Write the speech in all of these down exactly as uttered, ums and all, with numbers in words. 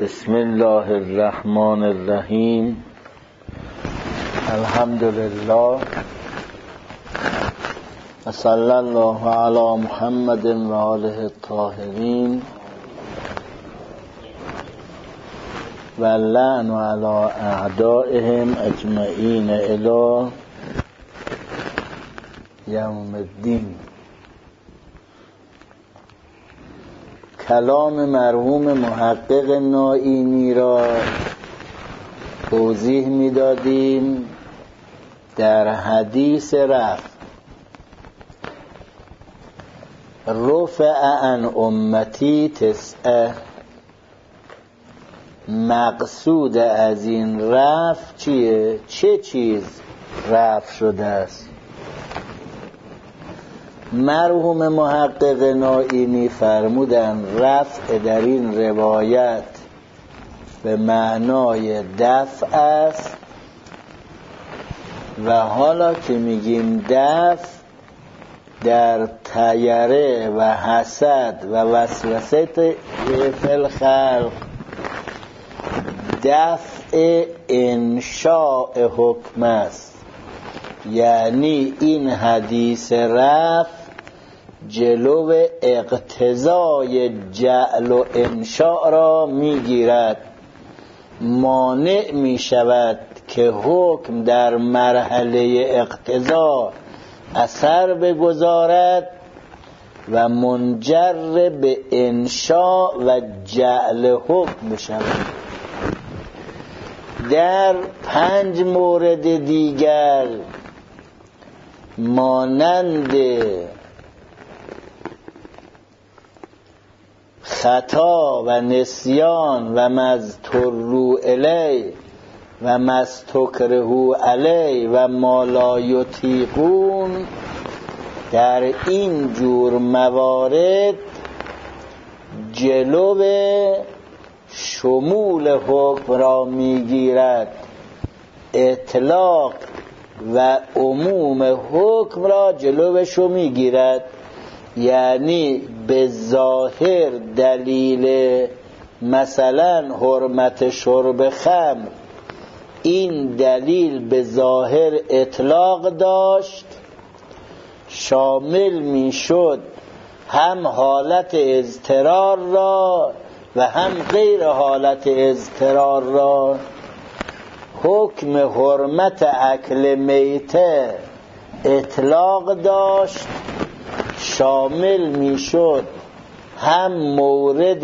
بسم الله الرحمن الرحیم. الحمد لله و صلی الله علی محمد و آله الطاهرین و لعن علی اعدائهم اجمعین الی یوم الدین. کلام مرحوم محقق نائینی را توضیح می‌دادیم در حدیث رفع. رفع عن امتی تسعه. مقصود از این رفع چیه؟ چه چیز رفع شده است؟ مرحوم محقق نائینی فرمودن رفع در این روایت به معنای دفع است و حالا که میگیم دفع در طیره و حسد و وسوسه فی الخلق دفع انشاء حکم است. یعنی این حدیث رفع جلو اقتضای جعل و انشاء را میگیرد، مانع می شود که حکم در مرحله اقتضا اثر بگذارد و منجر به انشاء و جعل حکم بشود. در پنج مورد دیگر مانند خطا و نسیان و مضطروا الیه و مستکرهوا علیه و ما لا یطیقون، در این جور موارد جلو شمول حکم را میگیرد، اطلاق و عموم حکم را جلوش رو میگیرد. یعنی به ظاهر دلیل مثلا حرمت شرب خمر، این دلیل به ظاهر اطلاق داشت، شامل میشد هم حالت اضطرار را و هم غیر حالت اضطرار را. حکم حرمت اکل میته اطلاق داشت، شامل میشد هم مورد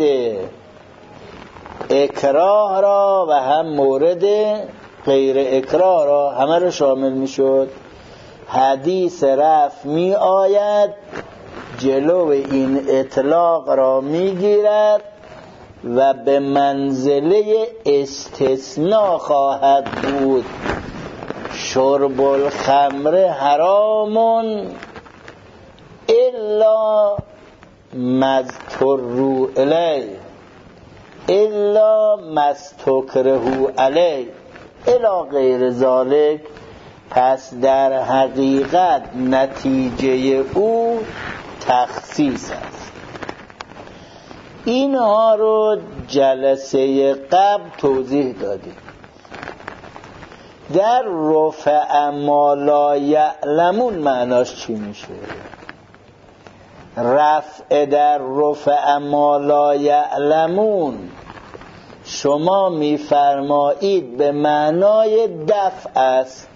اکراه را و هم مورد غیر اکراه را، همه را شامل میشد. حدیث رفع می آید جلو این اطلاق را میگیرد و به منزله استثناء خواهد بود. شرب الخمر حرامون الا مضطروا الیه الا مستکرهوا علیه الی غیر ذالک. پس در حقیقت نتیجه او تخصیص است. اینها رو جلسه قبل توضیح دادیم. در رفع ما لا یعلمون معناش چی میشه؟ رفع در رفع ما لا یعلمون شما میفرمایید به معنای دفع است.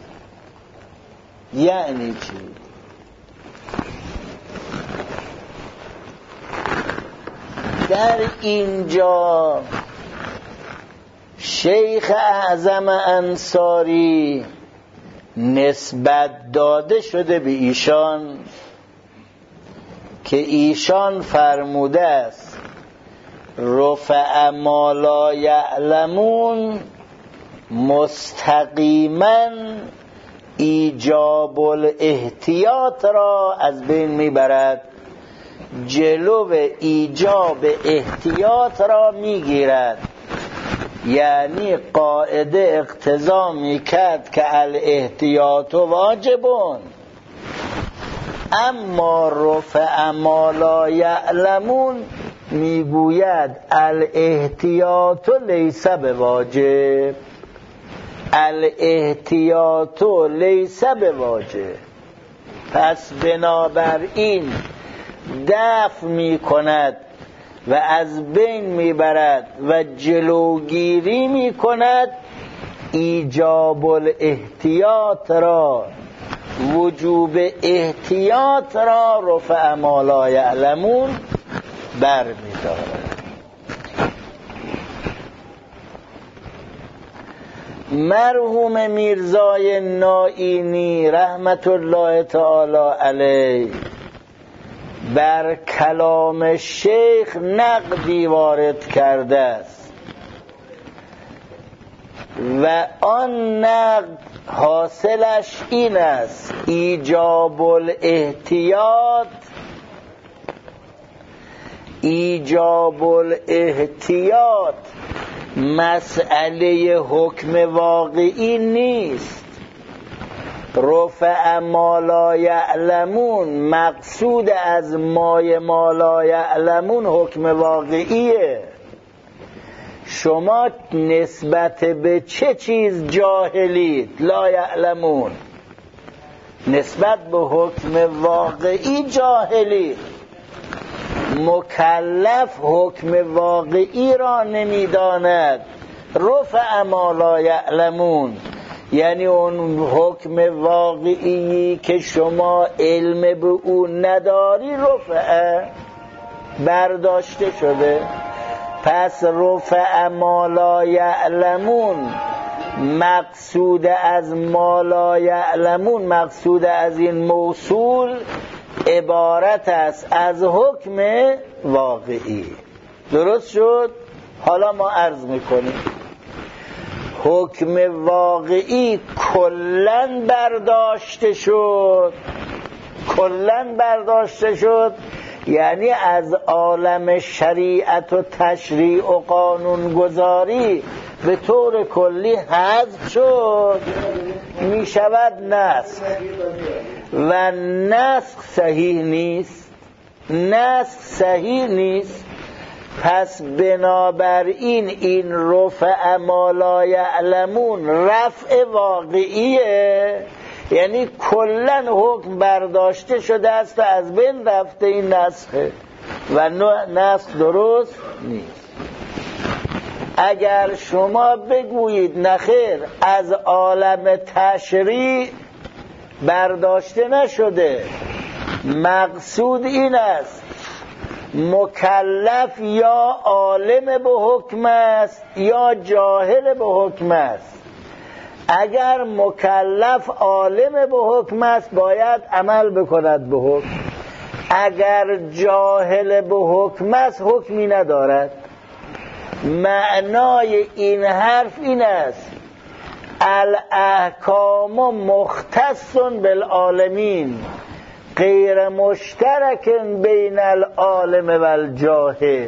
یعنی چی؟ در اینجا شیخ اعظم انصاری نسبت داده شده به ایشان که ایشان فرموده است رفع ما لا یعلمون مستقیما ایجاب الاحتیاط را از بین میبرد، جلو ایجاب احتیاط را میگیرد. یعنی قاعده اقتضا میکرد که الاحتیاط واجبون، اما رفع ما لا یعلمون میگوید الاحتیاط لیس بواجب، الاحتیاط لیس بواجب. پس بنابراین دفع می کند و از بین می برد و جلوگیری می کند ایجاب الاحتیاط را، وجوب احتیاط را رفع ما لا یعلمون بر می دارد. مرحوم میرزای نائینی رحمت الله تعالی علیه بر کلام شیخ نقدی وارد کرده است و آن نقد حاصلش این است: ایجاب الاحتیاط، ایجاب الاحتیاط مسئله حکم واقعی نیست. رفع ما لا یعلمون، مقصود از مای ما لا یعلمون حکم واقعیه. شما نسبت به چه چیز جاهلید؟ لا یعلمون، نسبت به حکم واقعی جاهلید. مکلف حکم واقعی را نمیداند. رفع ما لا یعلمون یعنی اون حکم واقعی که شما علم به او نداری رفع برداشته شده. پس رفع ما لا یعلمون مقصود از ما لا یعلمون، مقصود از این موصول عبارت است از حکم واقعی. درست شد؟ حالا ما عرض میکنیم حکم واقعی کلن برداشته شد. کلن برداشته شد یعنی از عالم شریعت و تشریع و قانون گذاری به طور کلی حذف شد. می شود نسخ و نسخ صحیح نیست، نسخ صحیح نیست. پس بنابراین این رفع ما لا یعلمون رفع واقعیه، یعنی کلن حکم برداشته شده است و از بین رفته این نسخه و نسخ درست نیست. اگر شما بگویید نخیر از عالم تشریع برداشته نشده، مقصود این است مکلف یا عالم به حکم است یا جاهل به حکم است. اگر مکلف عالم به حکم است باید عمل بکند به حکم، اگر جاهل به حکم است حکمی ندارد. معنای این حرف این است الاحکام مختص بالعالمین غیر مشترک بین العالم و الجاهل.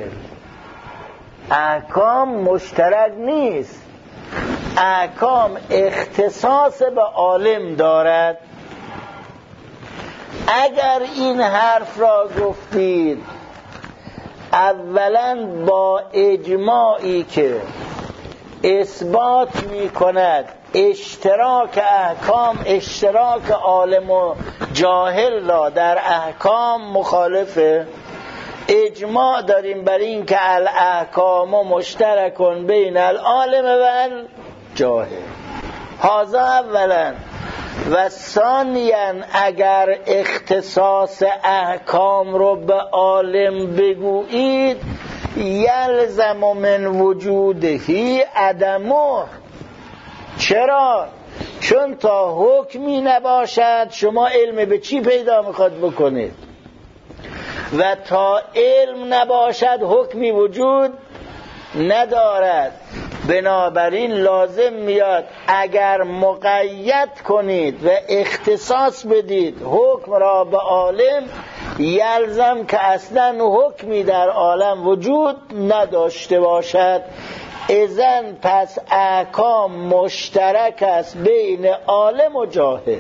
احکام مشترک نیست، احکام اختصاص به عالم دارد. اگر این حرف را گفتید اولا با اجماعی که اثبات می کند اشتراک احکام، اشتراک عالم و جاهل را در احکام مخالفه. اجماع داریم بر این که الاحکام مشترکون بین العالم و الجاهل. هذا اولا. و ثانیا اگر اختصاص احکام رو به عالم بگویید یلزم من وجودهی عدمه. چرا؟ چون تا حکمی نباشد شما علم به چی پیدا میخواد بکنید؟ و تا علم نباشد حکمی وجود ندارد. بنابراین لازم میاد اگر مقید کنید و اختصاص بدید حکم را به عالم، یلزم که اصلا حکمی در عالم وجود نداشته باشد. اذن پس احکام مشترک است بین عالم و جاهل.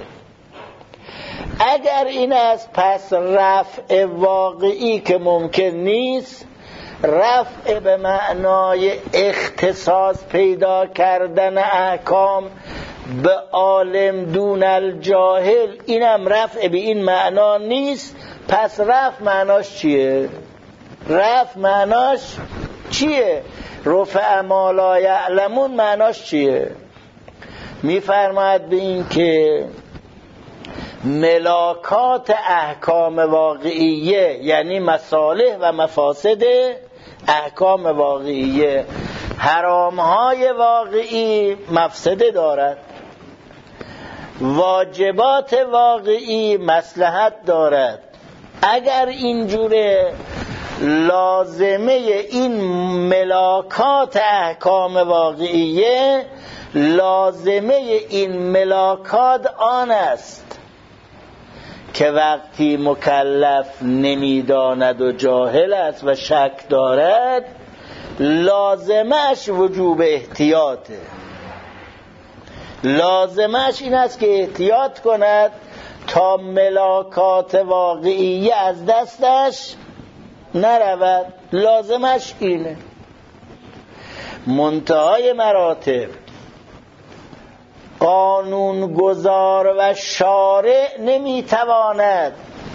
اگر این است پس رفع واقعی که ممکن نیست، رفع به معنای اختصاص پیدا کردن احکام به عالم دون الجاهل، اینم رفع به این معنا نیست. پس رفع معناش چیه؟ رفع معناش چیه؟ رفع ما لا یعلمون معناش چیه؟ میفرماید به این که ملاکات احکام واقعیه، یعنی مصالح و مفاسد احکام واقعیه، حرامهای واقعی مفسده دارد، واجبات واقعی مصلحت دارد. اگر اینجوره لازمه این ملاکات احکام واقعیه، لازمه این ملاکات آن است که وقتی مکلف نمیداند و جاهل است و شک دارد، لازمش وجوب احتیاطه. لازمش این است که احتیاط کند تا ملاکات واقعیه از دستش نرود. لازمش اینه. منتهای مراتب قانون گذار و شارع نمیتواند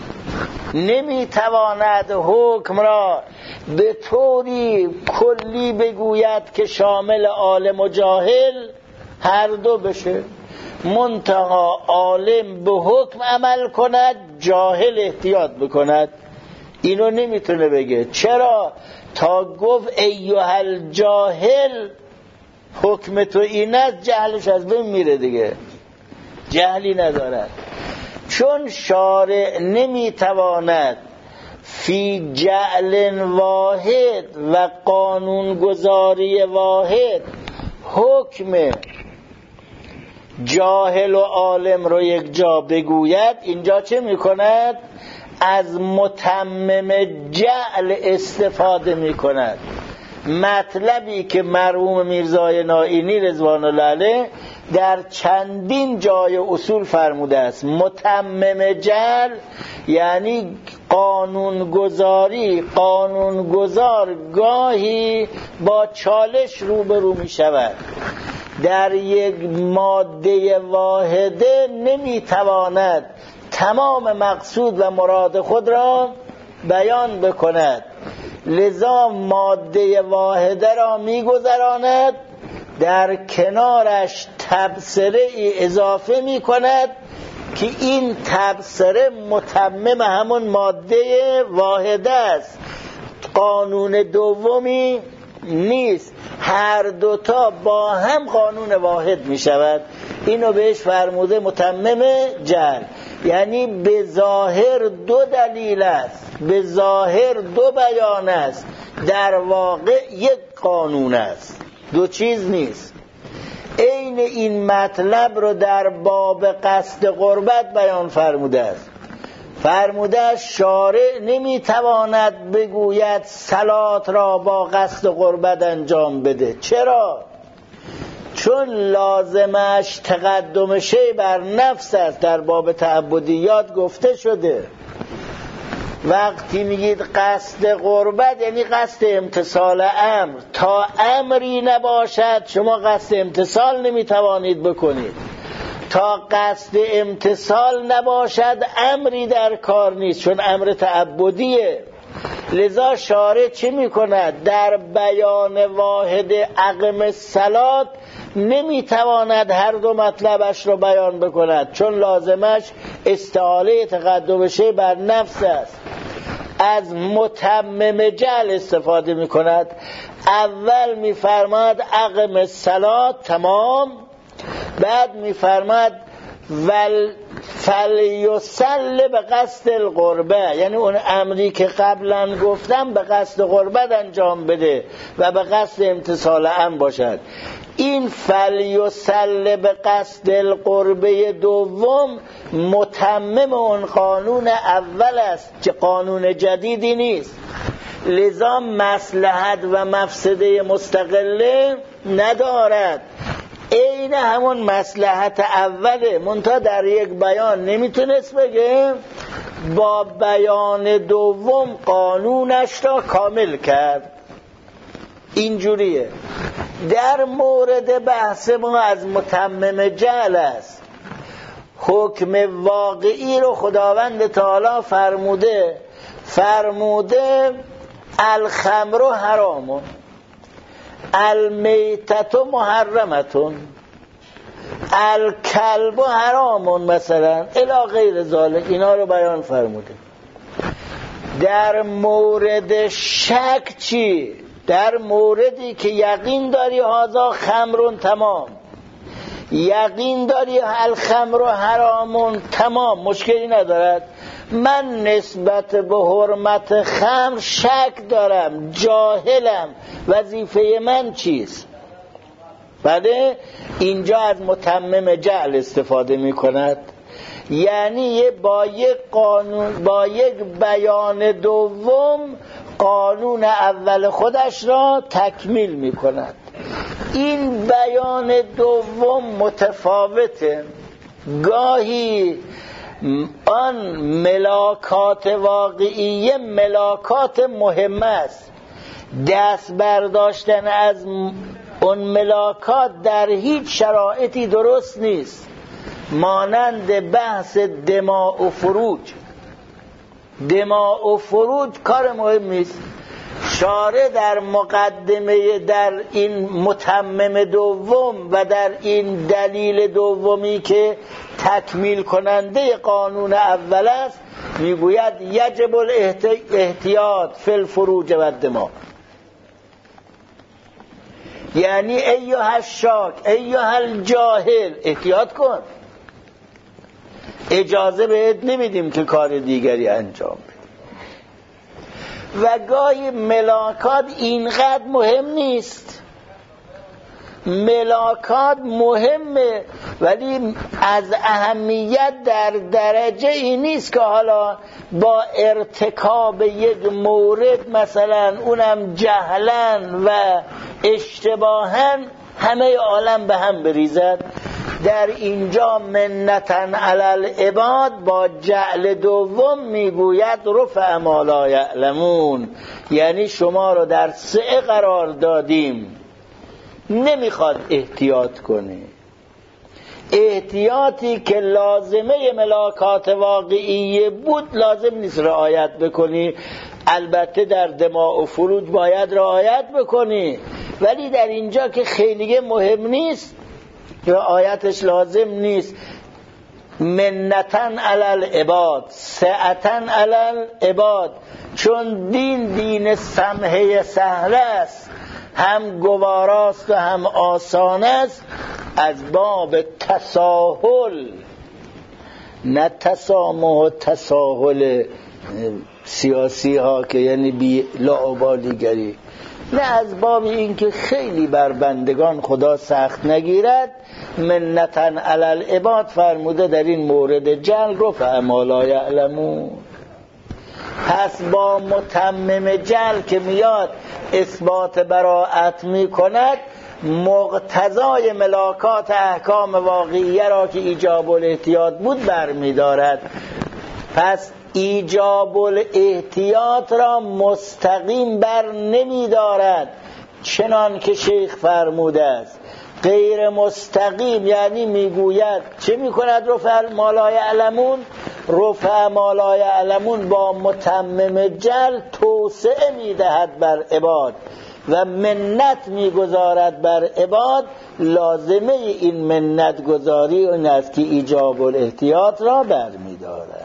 نمیتواند حکم را به طوری کلی بگوید که شامل عالم و جاهل هر دو بشه. منتها عالم به حکم عمل کند، جاهل احتیاط بکند. اینو نمیتونه بگه. چرا؟ تا گفت ایها الجاهل حکم تو این است، جهلش از بین میره دیگه، جهلی ندارد. چون شارع نمیتواند فی جعل واحد و قانون گذاری واحد حکم جاهل و عالم رو یک جا بگوید، اینجا چه میکند؟ از متمم جعل استفاده میکند. مطلبی که مرحوم میرزای نائینی رضوان الله علیه در چندین جای اصول فرموده است. متمم جعل یعنی قانون گذاری. قانون گذار گاهی با چالش روبرو می شود. در یک ماده واحده نمی تواند تمام مقصود و مراد خود را بیان بکند، لذا ماده واحده را می گذراند، در کنارش تبصره ای اضافه می کند که این تبصره متمم همون ماده واحده است، قانون دومی نیست. هر دوتا با هم قانون واحد می شود. اینو بهش فرموده متمم جعل، یعنی به ظاهر دو دلیل است، به ظاهر دو بیان است، در واقع یک قانون است، دو چیز نیست. عین این مطلب رو در باب قصد قربت بیان فرموده است. فرموده شارع نمیتواند بگوید صلات را با قصد قربت انجام بده. چرا؟ چون لازمش تقدم شی بر نفس است. در باب تعبدیات گفته شده وقتی میگید قصد قربت یعنی قصد امتثال امر. تا امری نباشد شما قصد امتثال نمیتوانید بکنید. تا قصد امتثال نباشد امری در کار نیست، چون امر تعبدیه. لذا شارع چی میکند؟ در بیان واحد اقم الصلات نمیتواند هر دو مطلبش رو بیان بکند، چون لازمش استعاله تقدم شی بر نفس است. از متمم جعل استفاده میکند. اول میفرماد اقم الصلات تمام، بعد میفرماد ول فلیصلی به قصد القربه، یعنی اون امری که قبلا گفتم به قصد قربت انجام بده و به قصد امتثال امر باشد. این فلیصلی به قصد القربه دوم متمم اون قانون اول است که قانون جدیدی نیست. لذا مصلحت و مفسده مستقله ندارد، این همون مصلحت اوله، منتها در یک بیان نمیتونست بگه، با بیان دوم قانونش را کامل کرد. اینجوریه. در مورد بحث ما از متمم جعل است. حکم واقعی رو خداوند تعالی فرموده فرموده الخمر حرام، المیتت محرمتون، الکلب حرام مثلا الی غیر ذالک، اینا رو بیان فرموده. در مورد شک چی؟ در موردی که یقین داری هازا خمرون تمام، یقین داری الخمر حرامون تمام، مشکلی ندارد. من نسبت به حرمت خمر شک دارم، جاهلم، وظیفه من چیست؟ بله، اینجا از متمم جعل استفاده می کند، یعنی با یک قانون، با یک بیان دوم قانون اول خودش را تکمیل می کند. این بیان دوم متفاوته. گاهی آن ملاکات واقعیه ملاکات مهم است، دست برداشتن از اون ملاکات در هیچ شرایطی درست نیست. مانند بحث دماء و فروج، دماء و فروج کار مهم نیست. شارع در مقدمه در این متمم دوم و در این دلیل دومی که تکمیل کننده قانون اول است میگوید یجب الاحتیاط فی الفروج و الدماء، یعنی ایها الشاک ایها الجاهل احتیاط کن، اجازه بهت نمیدیم که کار دیگری انجام بده. و گاهی ملاکات اینقدر مهم نیست، ملاکات مهمه ولی از اهمیت در درجه این نیست که حالا با ارتکاب یک مورد مثلا اونم جهلن و اشتباهن همه عالم به هم بریزد. در اینجا منتن علی العباد با جعل دوم میگوید رفع ما لا یعلمون، یعنی شما رو در سعه قرار دادیم، نمیخواد احتیاط کنی. احتیاطی که لازمه ملاکات واقعیه بود لازم نیست رعایت بکنی، البته در دماء و فروج باید رعایت بکنی، ولی در اینجا که خیلی مهم نیست رعایتش لازم نیست. منتن علی العباد، سعتن علی العباد، چون دین دین سمحه سهل است، هم گواراست و هم آسان است، از باب تساهل، نه تسامح و تساهل سیاسی ها که یعنی بی لاابالیگری، نه از باب این که خیلی بر بندگان خدا سخت نگیرد. منتن علی العباد فرموده در این مورد جل رفع ما لا یعلمون. پس با متمم جل که میاد اثبات براءت می کند، مقتضای ملاکات احکام واقعیه را که ایجاب الاحتیاط بود برمی دارد. پس ایجاب الاحتیاط را مستقیم بر نمی دارد چنان که شیخ فرموده است. غیر مستقیم یعنی میگوید چه میکند رفع ما لا یعلمون؟ رفع ما لا یعلمون با متمم جل توسعه میدهد بر عباد و منت میگذارد بر عباد. لازمه این منت گذاری این است که ایجاب الاحتیاط را بر میدارد.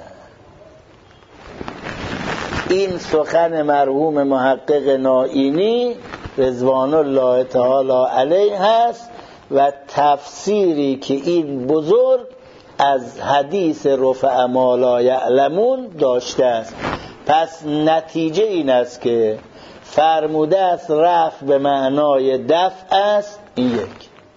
این سخن مرحوم محقق نائینی رضوان الله تعالی علیه هست و تفسیری که این بزرگ از حدیث رفع ما لا یعلمون داشته است. پس نتیجه این است که فرموده است رفع به معنای دفع است. این یک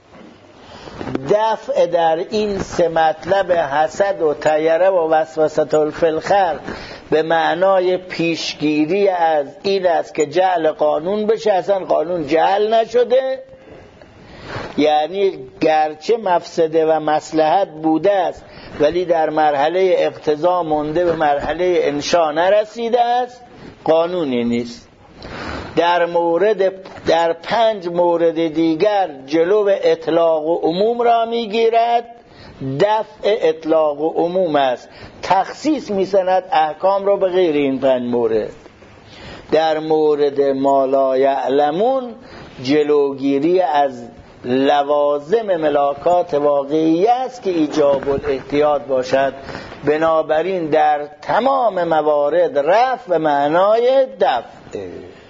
دفع در این سه مطلب حسد و طیره و وسوسه فی الخلق به معنای پیشگیری از این است که جعل قانون بشه، اصلا قانون جعل نشده، یعنی گرچه مفسده و مصلحت بوده است ولی در مرحله اقتضا مونده به مرحله انشا نرسیده است، قانونی نیست. در مورد در پنج مورد دیگر جلو اطلاق و عموم را میگیرد. دفع اطلاق و عموم است، تخصیص می‌سند احکام را به غیر این پنج مورد. در مورد ما لا یعلمون جلوگیری از لوازم ملاکات واقعی است که ایجاب الاحتیاط باشد. بنابراین در تمام موارد رفع به معنای دفع.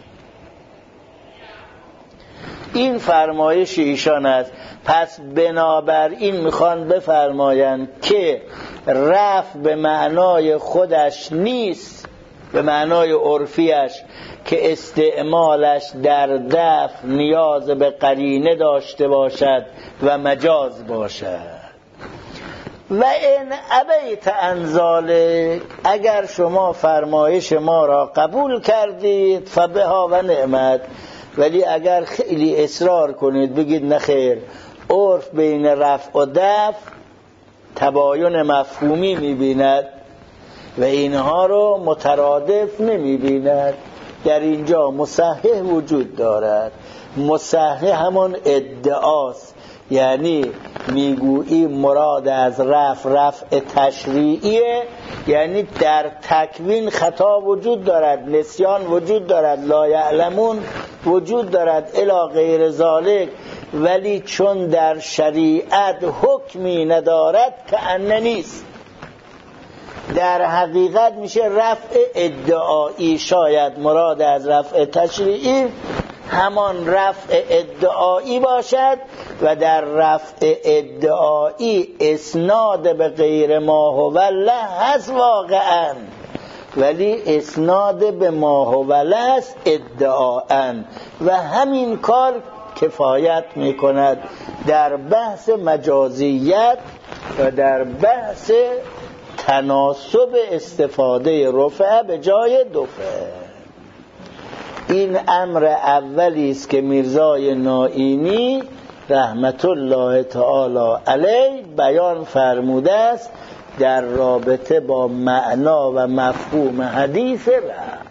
این فرمایش ایشان است. پس بنابراین میخوان بفرمایند که رفع به معنای خودش نیست، به معنای عرفیش که استعمالش در دفع نیاز به قرینه داشته باشد و مجاز باشد. و این ابیت انزاله، اگر شما فرمایش ما را قبول کردید فبها و نعمت، ولی اگر خیلی اصرار کنید بگید نخیر، عرف بین رفع و دفع تباین مفهومی می‌بیند و اینها رو مترادف نمی‌بیند، در اینجا مصحح وجود دارد. مصحح همون ادعاست، یعنی میگویی مراد از رفع رفع تشریعیه، یعنی در تکوین خطا وجود دارد، نسیان وجود دارد، لا یعلمون وجود دارد الی غیر ذالک، ولی چون در شریعت حکمی ندارد که انه نیست، در حقیقت میشه رفع ادعایی. شاید مراد از رفع تشریعی همان رفع ادعایی باشد و در رفع ادعایی اسناد به غیر ما هو الله هست واقعا، ولی اسناد به ما هو الله است ادعاءً، و همین کار کفایت میکند در بحث مجازیت و در بحث تناسب استفاده رفع به جای دفع. این امر اولی است که میرزای نائینی رحمت الله تعالی علیه بیان فرموده است در رابطه با معنا و مفهوم حدیث رفع.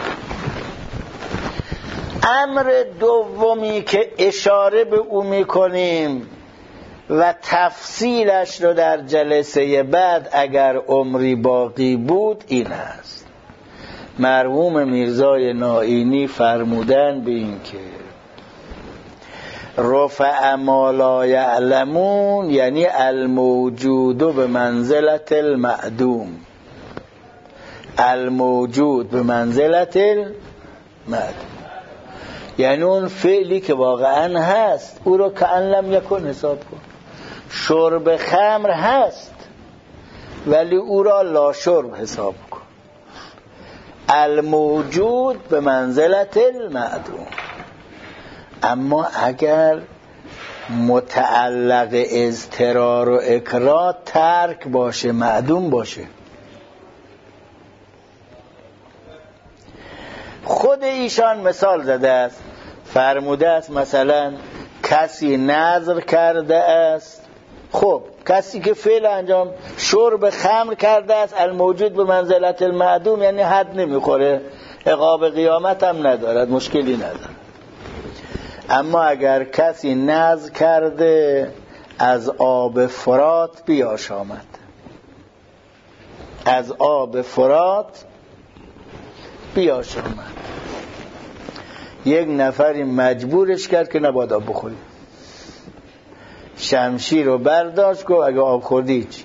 امر دومی که اشاره به او میکنیم و تفصیلش رو در جلسه بعد اگر عمری باقی بود این است. مرحوم میرزای نائینی فرمودن به این که رفع ما لا یعلمون یعنی الموجود به منزلت المعدوم، الموجود به منزلت المعدوم، یعنی اون فعلی که واقعا هست او رو کأن لم یکن حساب کن. شرب خمر هست ولی او را لا شرب حساب کن. الموجود به منزلت المعدوم. اما اگر متعلق اضطرار و اکراه ترک باشه، معدوم باشه، خود ایشان مثال زده است، فرموده است مثلا کسی نذر کرده است، خب کسی که فعل انجام شرب خمر کرده است، الموجود به منزلت المعدوم، یعنی حد نمیخوره، عقاب قیامت هم ندارد، مشکلی ندارد. اما اگر کسی نذر کرده از آب فرات بیاشامد، از آب فرات بیاشامد، یک نفری مجبورش کرد که نباید آب بخوری، شمشیر رو برداشت که اگه آب خوردی چی؟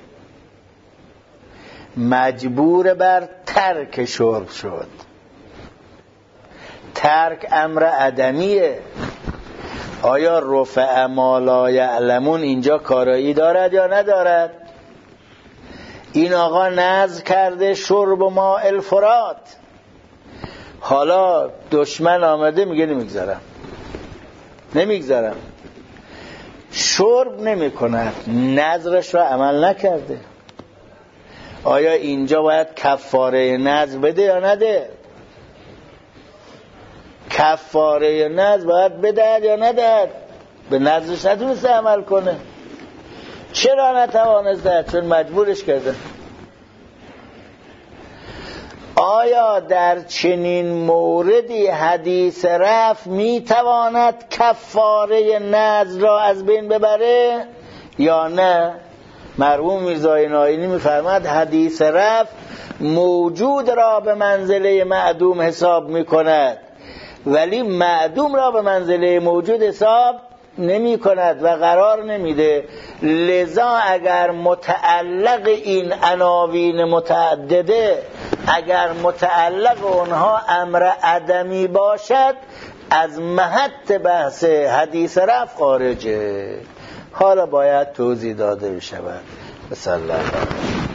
مجبور بر ترک شرب شد. ترک امر عدمیه. آیا رفع ما لا یعلمون اینجا کارایی دارد یا ندارد؟ این آقا نذر کرده شرب ماء الفرات، حالا دشمن آمده میگه نمیگذارم نمیگذارم شرب نمی کند، نذرش را عمل نکرده. آیا اینجا باید کفاره نذر بده یا نده؟ کفاره نذر باید بده یا نده؟ به نذرش نتونسته عمل کنه. چرا نتوانسته؟ چون مجبورش کرده. آیا در چنین موردی حدیث رفع میتواند کفاره نذر را از بین ببره یا نه؟ مرحوم میرزای ناینی میفرماد حدیث رفع موجود را به منزله معدوم حساب میکند ولی معدوم را به منزله موجود حساب نمی کند و قرار نمیده. لذا اگر متعلق این عناوین متعدده اگر متعلق اونها امر عدمی باشد از محط بحث حدیث رفع خارجه. حالا باید توضیح داده بشود. بسم الله.